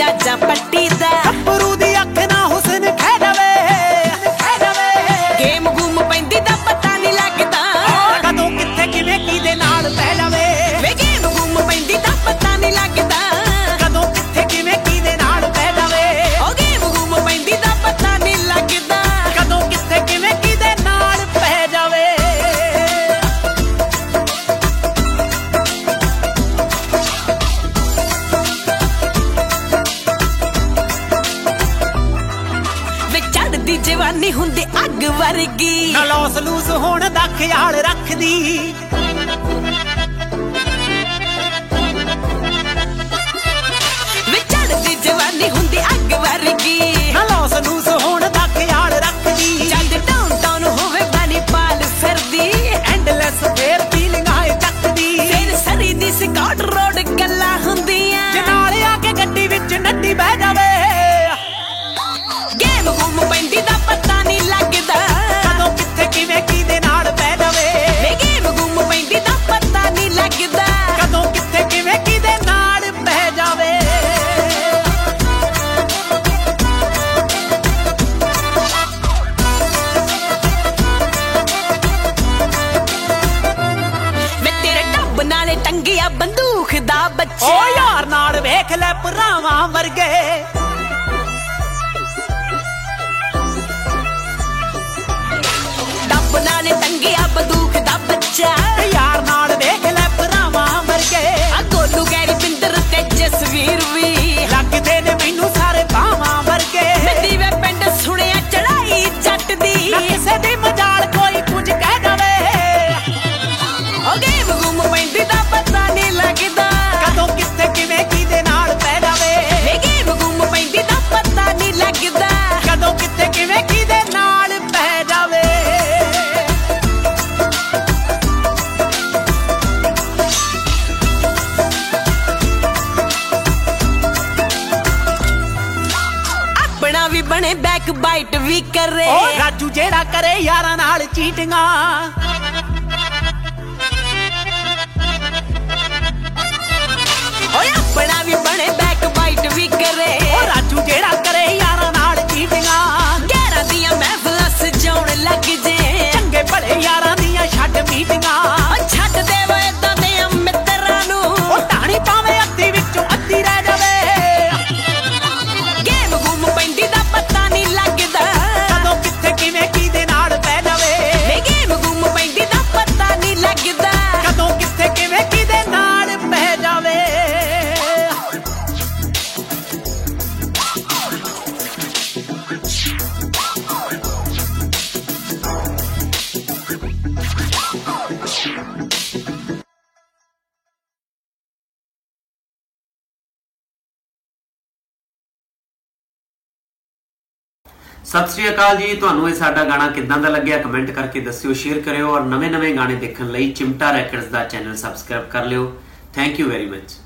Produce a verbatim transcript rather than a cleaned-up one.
राजा पट्टी दा ਗੱਭਰੂ ਦੀ ਅੱਖ ਨਾ ਹੁਸਨ ਖਹਿ ਜਾਵੇ ਖਹਿ ਜਾਵੇ गेम गुम पैंदी दा पता नहीं लगदा ਕਦੋਂ ਕਿੱਥੇ ਕਿਵੇਂ ਕਿਹਦੇ ਨਾਲ ਪੈ ਜਾਵੇ वे गेम गुम पैंदी दा पता नहीं लगदा ਕਦੋਂ ਕਿੱਥੇ ਕਿਵੇਂ ਕਿਹਦੇ ਨਾਲ ਪੈ ਜਾਵੇ ओ गेम गुम पैंदी दा पता नहीं लगदा ਕਦੋਂ ਕਿੱਥੇ ਕਿਵੇਂ ਕਿਹਦੇ ਨਾਲ ਪੈ ਜਾਵੇ वे चढ़दी जवानी हुंदी अग वर्गी ਨਾ ਲੌਸ ਲੂਸ ਹੋਣ ਦਾ ਖਿਆਲ ਰੱਖਦੀ वे चढ़दी जवानी हुंदी अग वर्गी ਨਾ ਲੌਸ ਲੂਸ ਹੋਣ ਦਾ ਖਿਆਲ ਰੱਖਦੀ जद डाउन टाउन होवे बानी पाल फिरदी ਐਂਡਲੈਸ ਫੇਰ ਫੀਲਿੰਗਾਂ ਏ ਚੱਕਦੀ फिर सरी दी स्कॉट रोड गल्लां हुंदियां ਜੇ ਨਾਲ ਆ ਕੇ ਗੱਡੀ ਵਿੱਚ ਨੱਡੀ ਬਹਿ ਜਾਵੇ गेम गुम पैंदी दा पता नहीं लगदा ਕਦੋਂ ਕਿੱਥੇ ਕਿਵੇਂ ਕਿਹਦੇ ਨਾਲ ਪੈ ਜਾਵੇ वे गेम गुम पैंदी दा पता नहीं लगदा ਕਦੋਂ ਕਿੱਥੇ ਕਿਵੇਂ ਕਿਹਦੇ ਨਾਲ ਪੈ ਜਾਵੇ वे तेरे टब नाले टंगिया बंदूक दा बच्चा ਓ ਯਾਰ ਨਾਲ ਵੇਖ ਲੈ ਭਰਾਵਾਂ ਵਰਗੇ टब नाले टंगिया बंदूक दा बच्चा ਯਾਰ ਨਾਲ ਵੇਖ ਲੈ ਭਰਾਵਾਂ ਵਰਗੇ आ गोलू गैरी पिंदर ते जसवीर भी ਲੱਗਦੇ ਨੇ ਮੈਨੂੰ ਸਾਰੇ ਬਾਵਾਂ ਵਰਗੇ नदी वे पिंड सुनिया चढ़ाई जट दी ਨਾ ਕਿਸੇ ਦੀ ਮਜਾਲ ਕੋਈ ਕੁਝ ਕਹਿ ਜਾਵੇ ओ गेम गुम पैंदी दा पता नहीं लगदा ਕਦੋਂ ਕਿੱਥੇ ਕਿਵੇਂ ਕਿਹਦੇ ਨਾਲ ਪੈ ਜਾਵੇ वे गेम गुम पैंदी दा पता नहीं लगदा ਕਦੋਂ ਕਿੱਥੇ ਕਿਵੇਂ ਕਿਹਦੇ ਨਾਲ ਪੈ ਜਾਵੇ अपना भी बने बैक बाइट भी करे ਓ ਰਾਜੂ ਜਿਹੜਾ ਕਰੇ ਯਾਰਾਂ ਨਾਲ ਚੀਟਿੰਗਾਂ ओए अपना भी बने बैक बाइट भी करे ਓ ਰਾਜੂ ਜਿਹੜਾ ਕਰੇ ਯਾਰਾਂ ਨਾਲ ਚੀਟਿੰਗਾਂ गैरा दियां महफिलां सजाउण लग जे ਚੰਗੇ ਭਲੇ ਯਾਰਾਂ ਦੀਆਂ ਛੱਡ ਮੀਟਿੰਗਾਂ ओ छड्ड दे वे इदां दे मित्तरां नूं ਓ ਟਾਣੀ ਪਾਵੇਂ ਅੱਧੀ ਵਿੱਚੋਂ ਅੱਧੀ ਰਹਿ ਜਾਵੇ गेम गुम पैंदी दा पता नहीं लगदा ਕਦੋਂ ਕਿੱਥੇ ਕਿਵੇਂ ਕਿਹਦੇ ਨਾਲ ਪੈ ਜਾਵੇ वे गेम गुम पैंदी दा पता नहीं लगदा ਕਦੋਂ ਕਿੱਥੇ ਕਿਵੇਂ ਕਿਹਦੇ ਨਾਲ ਪੈ ਜਾਵੇ ਸਤਿ ਸ਼੍ਰੀ ਅਕਾਲ ਜੀ। ਤੁਹਾਨੂੰ ਇਹ ਸਾਡਾ ਗਾਣਾ ਕਿੱਦਾਂ ਦਾ ਲੱਗਿਆ ਕਮੈਂਟ ਕਰਕੇ ਦੱਸਿਓ, ਸ਼ੇਅਰ ਕਰਿਓ ਔਰ ਨਵੇਂ ਨਵੇਂ ਗਾਣੇ ਦੇਖਣ ਲਈ ਚਿਮਟਾ ਰੈਕਰਡਸ ਦਾ ਚੈਨਲ ਸਬਸਕ੍ਰਾਈਬ ਕਰ ਲਿਓ। Thank you very much.